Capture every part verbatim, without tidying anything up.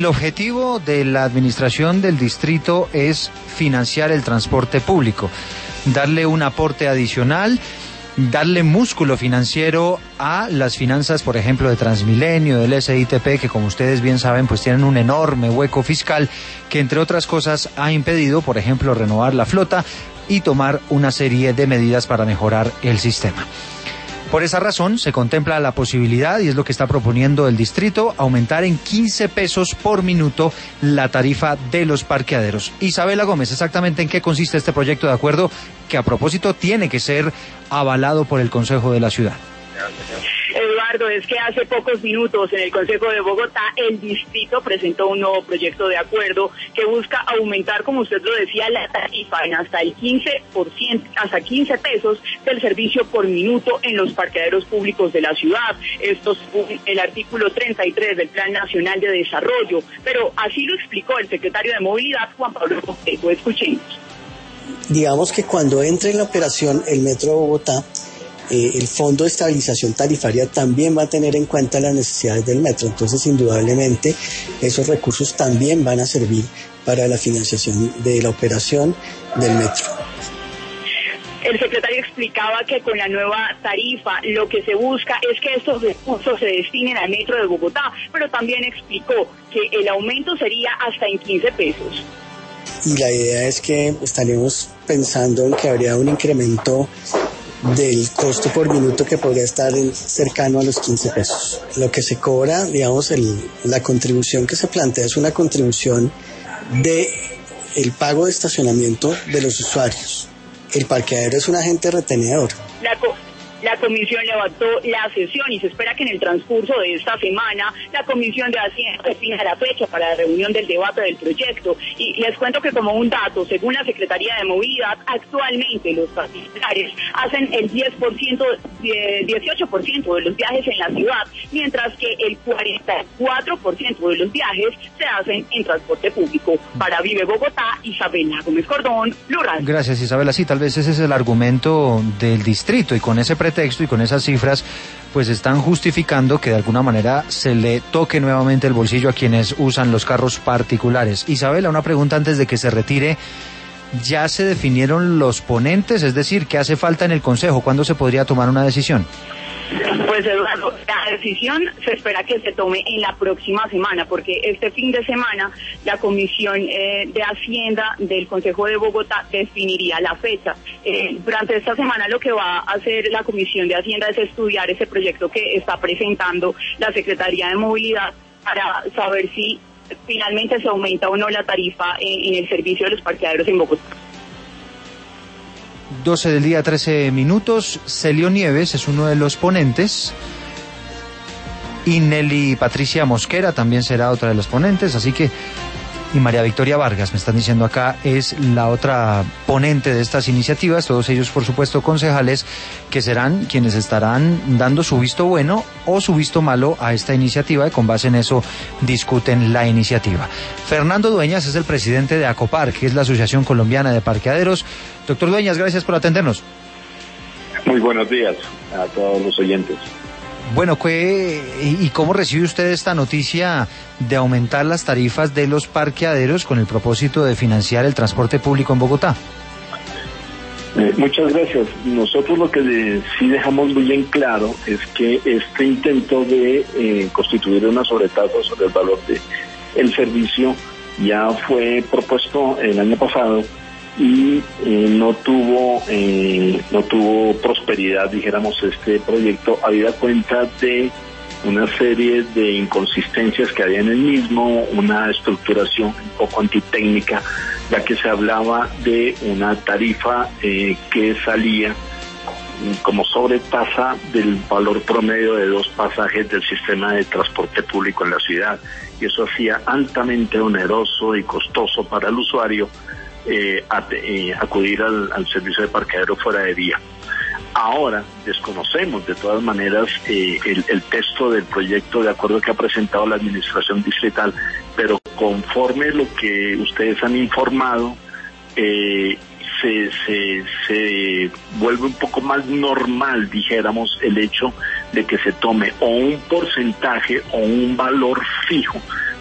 El objetivo de la administración del distrito es financiar el transporte público, darle un aporte adicional, darle músculo financiero a las finanzas, por ejemplo, de Transmilenio, del S I T P, que como ustedes bien saben, pues tienen un enorme hueco fiscal que, entre otras cosas, ha impedido, por ejemplo, renovar la flota y tomar una serie de medidas para mejorar el sistema. Por esa razón, se contempla la posibilidad, y es lo que está proponiendo el distrito, aumentar en quince pesos por minuto la tarifa de los parqueaderos. Isabela Gómez, ¿exactamente en qué consiste este proyecto de acuerdo que, a propósito, tiene que ser avalado por el Consejo de la Ciudad? Eduardo, es que hace pocos minutos en el Consejo de Bogotá el distrito presentó un nuevo proyecto de acuerdo que busca aumentar, como usted lo decía, la tarifa en hasta el quince por ciento, hasta quince pesos del servicio por minuto en los parqueaderos públicos de la ciudad. Esto es el artículo treinta y tres del Plan Nacional de Desarrollo, pero así lo explicó el secretario de Movilidad, Juan Pablo Botego. Escuchemos. Digamos que cuando entre en la operación el Metro de Bogotá, Eh, el Fondo de Estabilización Tarifaria también va a tener en cuenta las necesidades del metro, entonces indudablemente esos recursos también van a servir para la financiación de la operación del metro. El secretario explicaba que con la nueva tarifa lo que se busca es que estos recursos se destinen al metro de Bogotá, pero también explicó que el aumento sería hasta en quince pesos. Y la idea es que estaremos pensando en que habría un incremento del costo por minuto que podría estar en, cercano a los quince pesos. Lo que se cobra, digamos, el, la contribución que se plantea es una contribución de el pago de estacionamiento de los usuarios. El parqueadero es un agente retenedor. La co- La comisión levantó la sesión y se espera que en el transcurso de esta semana la Comisión de Hacienda defina la fecha para la reunión del debate del proyecto. Y les cuento que, como un dato, según la Secretaría de Movilidad, actualmente los particulares hacen el diez por ciento, dieciocho por ciento de los viajes en la ciudad, mientras que el cuarenta y cuatro por ciento de los viajes se hacen en transporte público. Para Vive Bogotá, Isabela Gómez Cordón, Blue Radio. Gracias, Isabela. Sí, tal vez ese es el argumento del distrito, y con ese pretexto y con esas cifras pues están justificando que de alguna manera se le toque nuevamente el bolsillo a quienes usan los carros particulares. Isabela, una pregunta antes de que se retire. ¿Ya se definieron los ponentes? Es decir, ¿qué hace falta en el Consejo? ¿Cuándo se podría tomar una decisión? Pues, Eduardo, la decisión se espera que se tome en la próxima semana, porque este fin de semana la Comisión eh, de Hacienda del Consejo de Bogotá definiría la fecha. Eh, durante esta semana lo que va a hacer la Comisión de Hacienda es estudiar ese proyecto que está presentando la Secretaría de Movilidad para saber si finalmente se aumenta o no la tarifa en, en el servicio de los parqueaderos en Bogotá. doce del día, trece minutos. Celio Nieves es uno de los ponentes y Nelly Patricia Mosquera también será otra de los ponentes, así que, y María Victoria Vargas, me están diciendo acá, es la otra ponente de estas iniciativas, todos ellos por supuesto concejales, que serán quienes estarán dando su visto bueno o su visto malo a esta iniciativa, y con base en eso discuten la iniciativa. Fernando Dueñas es el presidente de ACOPAR, que es la Asociación Colombiana de Parqueaderos. Doctor Dueñas, gracias por atendernos. Muy buenos días a todos los oyentes. Bueno, ¿qué, y cómo recibe usted esta noticia de aumentar las tarifas de los parqueaderos con el propósito de financiar el transporte público en Bogotá? Eh, muchas gracias. Nosotros lo que de, sí dejamos muy en claro es que este intento de eh, constituir una sobretasa sobre el valor de el servicio ya fue propuesto el año pasado y eh, no tuvo eh, no tuvo prosperidad, dijéramos, este proyecto, habida cuenta de una serie de inconsistencias que había en el mismo, una estructuración un poco antitécnica, ya que se hablaba de una tarifa eh, que salía como sobretasa del valor promedio de dos pasajes del sistema de transporte público en la ciudad, y eso hacía altamente oneroso y costoso para el usuario Eh, a, eh, acudir al, al servicio de parqueadero fuera de vía. Ahora desconocemos de todas maneras eh, el, el texto del proyecto de acuerdo que ha presentado la administración distrital, pero conforme lo que ustedes han informado, eh, se, se, se vuelve un poco más normal, dijéramos, el hecho de que se tome o un porcentaje o un valor fijo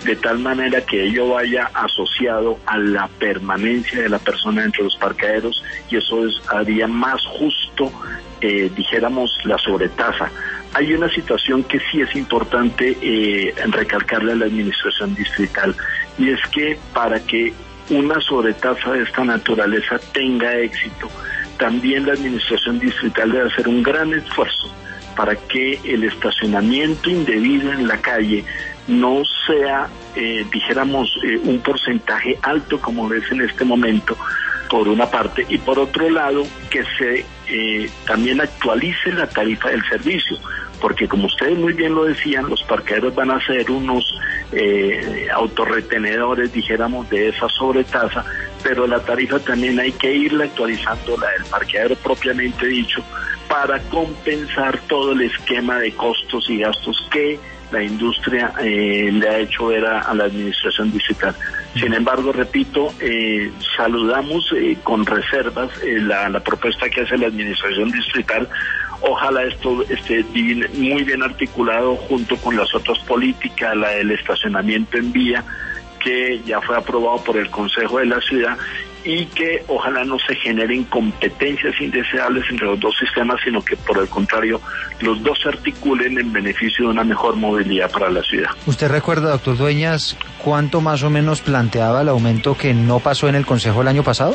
de tal manera que ello vaya asociado a la permanencia de la persona entre los parqueaderos, y eso es, haría más justo, eh, dijéramos, la sobretasa. Hay una situación que sí es importante eh, recalcarle a la administración distrital, y es que para que una sobretasa de esta naturaleza tenga éxito, también la administración distrital debe hacer un gran esfuerzo para que el estacionamiento indebido en la calle no sea, eh, dijéramos, eh, un porcentaje alto como es en este momento, por una parte, y por otro lado, que se eh, también actualice la tarifa del servicio, porque como ustedes muy bien lo decían, los parqueaderos van a ser unos eh, autorretenedores, dijéramos, de esa sobretasa, pero la tarifa también hay que irla actualizando, la del parqueadero propiamente dicho, para compensar todo el esquema de costos y gastos que la industria eh, le ha hecho ver a, a la administración distrital. Sin embargo, repito, eh, saludamos eh, con reservas eh, la, la propuesta que hace la administración distrital. Ojalá esto esté divin, muy bien articulado junto con las otras políticas, la del estacionamiento en vía, que ya fue aprobado por el Consejo de la Ciudad, y que ojalá no se generen competencias indeseables entre los dos sistemas, sino que por el contrario los dos se articulen en beneficio de una mejor movilidad para la ciudad. ¿Usted recuerda, doctor Dueñas, cuánto más o menos planteaba el aumento que no pasó en el Consejo el año pasado?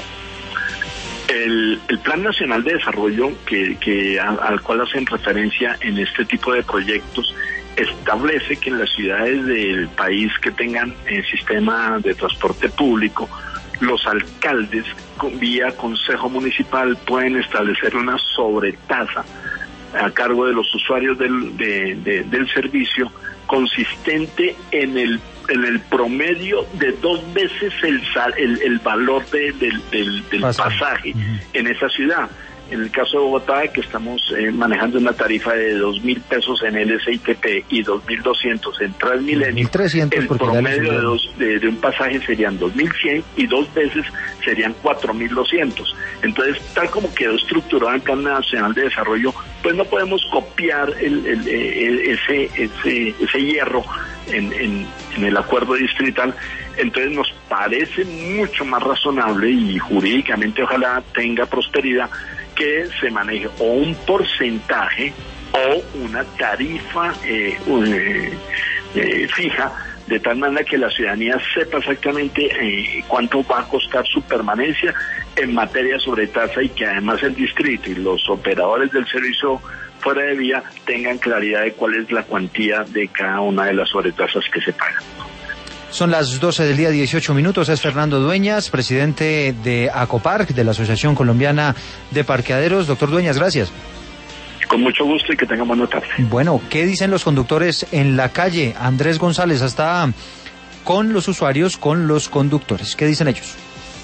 El, el Plan Nacional de Desarrollo que, que a, al cual hacen referencia en este tipo de proyectos establece que en las ciudades del país que tengan el sistema de transporte público, los alcaldes, vía Consejo Municipal, pueden establecer una sobretasa a cargo de los usuarios del, de, de, del servicio, consistente en el en el promedio de dos veces el sal, el, el valor de, del, del, del pasaje, pasaje uh-huh. en esa ciudad. En el caso de Bogotá, que estamos eh, manejando una tarifa de dos mil pesos en L S I T P y dos mil doscientos en Transmilenio, el promedio de, dos, de, de un pasaje serían dos mil cien y dos veces serían cuatro mil doscientos. Entonces, tal como quedó estructurado el Plan Nacional de Desarrollo, pues no podemos copiar el, el, el, ese, ese, ese hierro en, en, en el acuerdo distrital. Entonces nos parece mucho más razonable, y jurídicamente ojalá tenga prosperidad, que se maneje o un porcentaje o una tarifa eh, eh, eh, fija, de tal manera que la ciudadanía sepa exactamente eh, cuánto va a costar su permanencia en materia sobre tasa, y que además el distrito y los operadores del servicio fuera de vía tengan claridad de cuál es la cuantía de cada una de las sobretasas que se pagan. Son las doce del día, dieciocho minutos. Es Fernando Dueñas, presidente de ACOPARC, de la Asociación Colombiana de Parqueaderos. Doctor Dueñas, gracias. Con mucho gusto y que tengan buena tarde. Bueno, ¿qué dicen los conductores en la calle? Andrés González está con los usuarios, con los conductores. ¿Qué dicen ellos?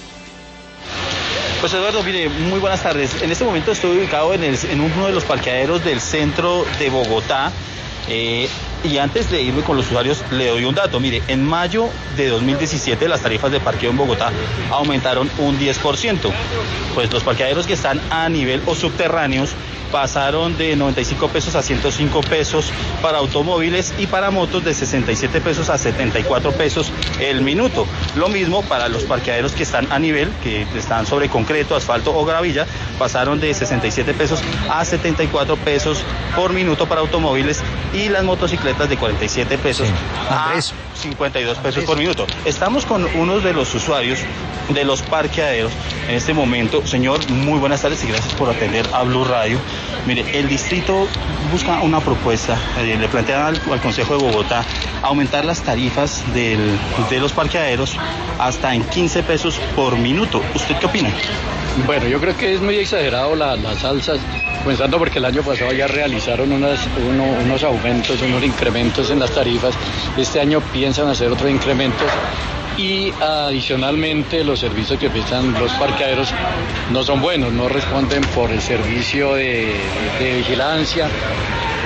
Pues Eduardo, mire, muy buenas tardes. En este momento estoy ubicado en, el, en uno de los parqueaderos del centro de Bogotá. Eh, y antes de irme con los usuarios, le doy un dato. Mire, en mayo de dos mil diecisiete las tarifas de parqueo en Bogotá aumentaron un diez por ciento. Pues los parqueaderos que están a nivel o subterráneos pasaron de noventa y cinco pesos a ciento cinco pesos para automóviles, y para motos de sesenta y siete pesos a setenta y cuatro pesos el minuto. Lo mismo para los parqueaderos que están a nivel, que están sobre concreto, asfalto o gravilla, pasaron de sesenta y siete pesos a setenta y cuatro pesos por minuto para automóviles, y las motocicletas de cuarenta y siete pesos sí. a cincuenta y dos pesos Andrés. Por minuto. Estamos con uno de los usuarios de los parqueaderos en este momento. Señor, muy buenas tardes y gracias por atender a Blue Radio. Mire, el distrito busca una propuesta, eh, le plantea al, al Consejo de Bogotá aumentar las tarifas del, de los parqueaderos hasta en quince pesos por minuto. ¿Usted qué opina? Bueno, yo creo que es muy exagerado la, las alzas, comenzando porque el año pasado ya realizaron unas, uno, unos aumentos, unos incrementos en las tarifas. Este año piensan hacer otros incrementos. Y adicionalmente los servicios que prestan los parqueaderos no son buenos, no responden por el servicio de, de vigilancia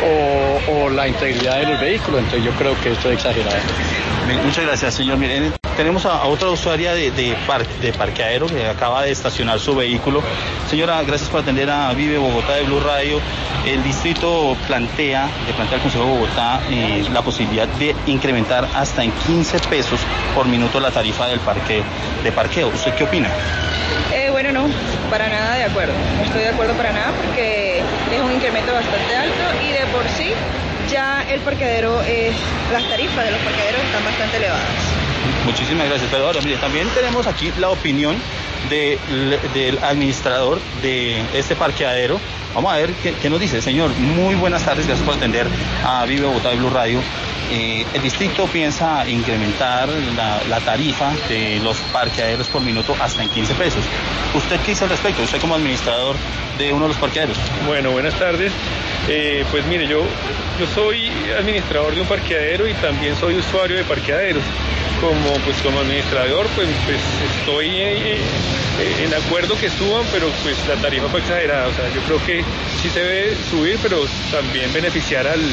o, o la integridad de los vehículos. Entonces yo creo que esto es exagerado. Muchas gracias, señor. Miren. tenemos a, a otra usuaria de, de, par, de parqueadero que acaba de estacionar su vehículo. Señora, gracias por atender a Vive Bogotá de Blue Radio. El distrito plantea, le plantea al Consejo de Bogotá eh, la posibilidad de incrementar hasta en quince pesos por minuto la tarifa del parque, de parqueo. ¿Usted qué opina? Eh, bueno, no, para nada de acuerdo. No estoy de acuerdo para nada porque es un incremento bastante alto y de por sí ya el parqueadero, eh, las tarifas de los parqueaderos están bastante elevadas. Muchísimas gracias, pero ahora mire, también tenemos aquí la opinión de, del administrador de este parqueadero. Vamos a ver qué, qué nos dice. Señor, muy buenas tardes, gracias por atender a Vive Bogotá de Blue Radio. Eh, el distrito piensa incrementar la, la tarifa de los parqueaderos por minuto hasta en quince pesos. ¿Usted qué dice al respecto? Usted como administrador de uno de los parqueaderos. Bueno, buenas tardes. Eh, pues mire, yo, yo soy administrador de un parqueadero y también soy usuario de parqueaderos. Como, pues, como administrador, pues, pues estoy eh, eh, en acuerdo que suban, pero pues la tarifa fue exagerada. O sea, yo creo que sí se debe subir, pero también beneficiar al,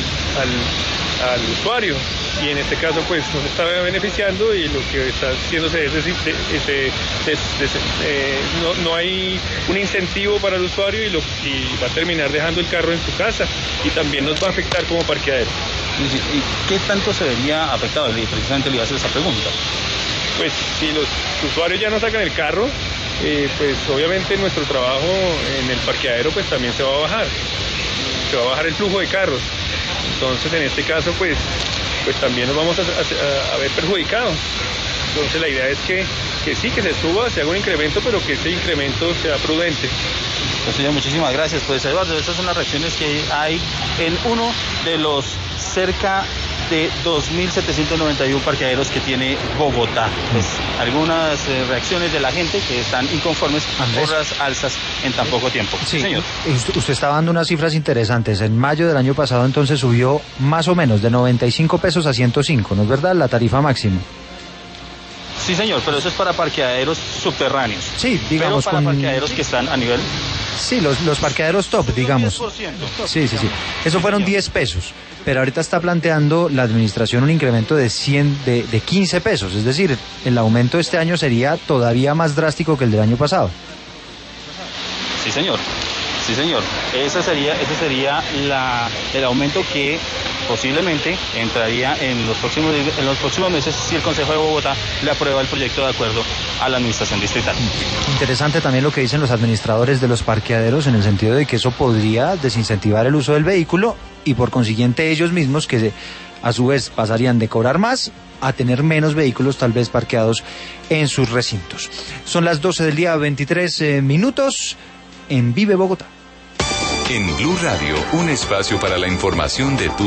al, al usuario. Y en este caso, pues no se está beneficiando y lo que está haciéndose es decir, este, eh, no, no hay un incentivo para el usuario y, lo, y va a terminar dejando el carro en su casa y también nos va a afectar como parqueadero. ¿Y qué tanto se vería afectado? Precisamente le iba a hacer esa pregunta. Pues si los usuarios ya no sacan el carro, eh, pues obviamente nuestro trabajo en el parqueadero pues también se va a bajar. Se va a bajar el flujo de carros. Entonces en este caso pues, pues también nos vamos a, a, a ver perjudicados. Entonces la idea es que, que sí, que se suba, se haga un incremento, pero que ese incremento sea prudente. Pues señor, muchísimas gracias. Pues Eduardo, estas son las reacciones que hay en uno de los cerca de dos mil setecientos noventa y uno parqueaderos que tiene Bogotá. Pues algunas eh, reacciones de la gente que están inconformes Andrés. por las alzas en tan poco tiempo. Sí, señor. Usted, usted está dando unas cifras interesantes. En mayo del año pasado entonces subió más o menos de noventa y cinco pesos a ciento cinco, ¿no es verdad? La tarifa máxima. Sí, señor, pero eso es para parqueaderos subterráneos. Sí, digamos. Pero para con... parqueaderos que están a nivel... Sí, los, los parqueaderos top, digamos. diez por ciento. Sí, sí, sí. Eso fueron diez pesos. Pero ahorita está planteando la administración un incremento de cien, de, de quince pesos. Es decir, el aumento de este año sería todavía más drástico que el del año pasado. Sí, señor. Sí, señor. Ese sería, ese sería la, el aumento que posiblemente entraría en los próximos en los próximos meses si el Consejo de Bogotá le aprueba el proyecto de acuerdo a la administración distrital. Interesante también lo que dicen los administradores de los parqueaderos en el sentido de que eso podría desincentivar el uso del vehículo y por consiguiente ellos mismos que a su vez pasarían de cobrar más a tener menos vehículos tal vez parqueados en sus recintos. Son las doce del día, veintitrés eh, minutos en Vive Bogotá. En Blue Radio, un espacio para la información de tu